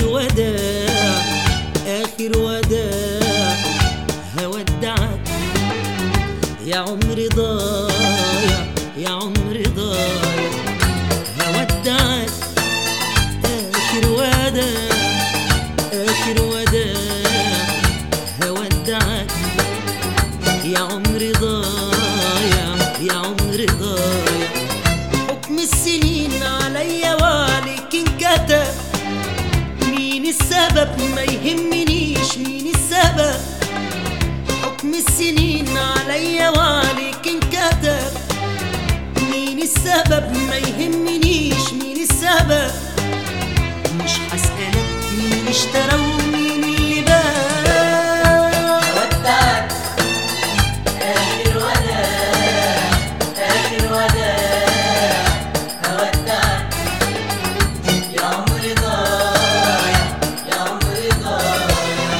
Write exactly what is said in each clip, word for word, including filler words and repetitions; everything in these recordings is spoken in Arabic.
آخر وداع آخر وداع هودعك يا عمري ضايع يا عمري ضايع هودعك آخر وداع آخر وداع هودعك يا عمري ضايع يا عمري ضايع حكم السنين عليا وعليك انكتب مين السبب ما يهمنيش مين السبب حكم السنين عليا وعليك انكتب مين السبب ما يهمنيش مين السبب مش هسألك مين اشترى ومين اللي باع هودعك آخر وداع آخر وداع هودعك يا عمري ضايع يا عمري ضايع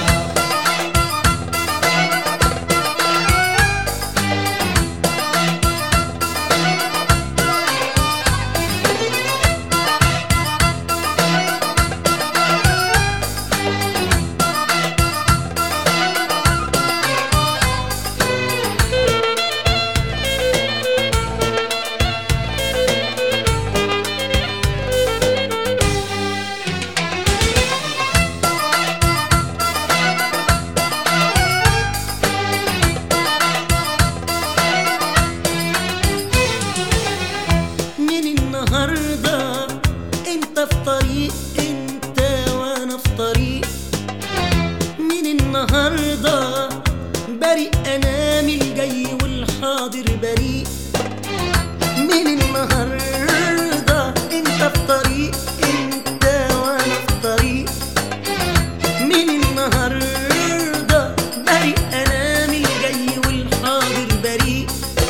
النهارده انت في طريق انت وانا في طريق من النهارده بريء انا من الجاي والحاضر بريء من النهارده انت في طريق انت وانا في طريق من النهارده بريء انا من الجاي والحاضر بريء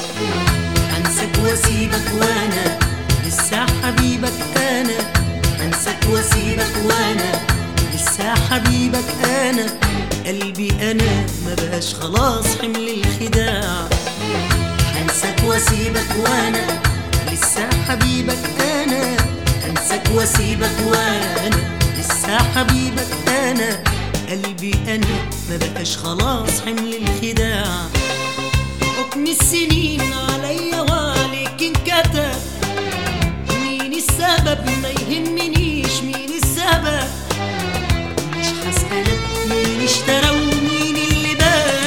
انساك واسيبك وانا لسه حبيبك انا انساك واسيبك وانا لسه حبيبك انا قلبي انا ما بقاش خلاص حمل الخداع انساك واسيبك وانا لسه حبيبك انا انساك واسيبك وانا لسه حبيبك انا قلبي انا ما بقاش خلاص حمل الخداع حكم السنين عليا وعليك انكتب مين السبب ما يهمنيش مين السبب مش هسألك مين اشترى ومين اللي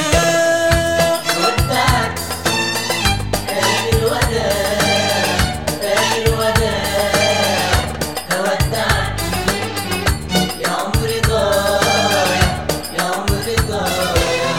باع هودعك آخر وداع آخر وداع هودعك يا عمري ضايع يا عمري ضايع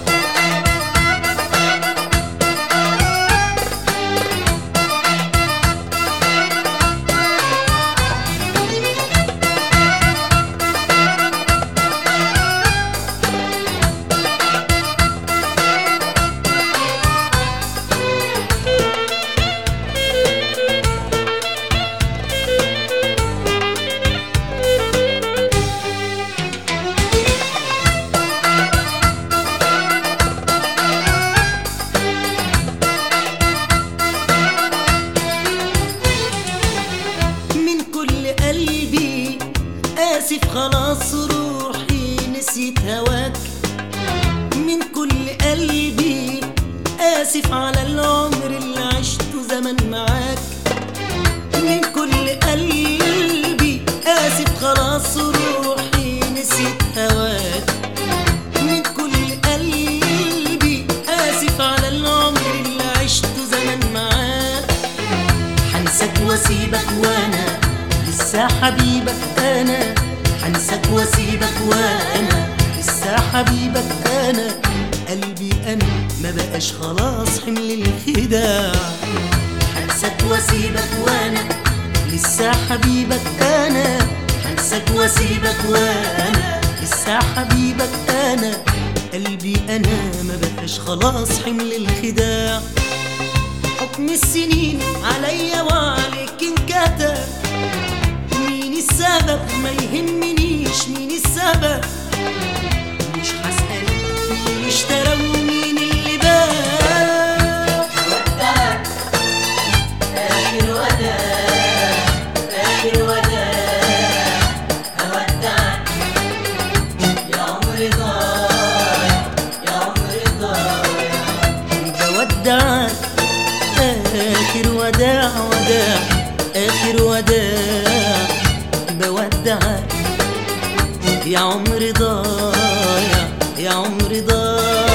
قلبي آسف خلاص روحي نسيت هواك من كل قلبي آسف على العمر اللي عشته زمن معاك من كل قلبي آسف خلاص روحي نسيت هواك من كل قلبي آسف على العمر اللي عشته زمن معاك هنساك واسيبك وانا لسه حبيبك انا هنساك واسيبك وانا لسه حبيبك انا قلبي انا ما بقاش خلاص حمل الخداع هنساك واسيبك وانا لسه حبيبك انا هنساك واسيبك وانا لسه حبيبك انا قلبي انا ما بقاش خلاص حمل الخداع حكم السنين عليا وعليك انكتب مين السبب ما يهمنيش مين السبب مش هسألك مين اشترى ومين اللي باع هودعك آخر وداع آخر وداع هودعك بودعك آخر وداع وداع آخر وداع بودعك يا عمري ضايع يا عمري ضايع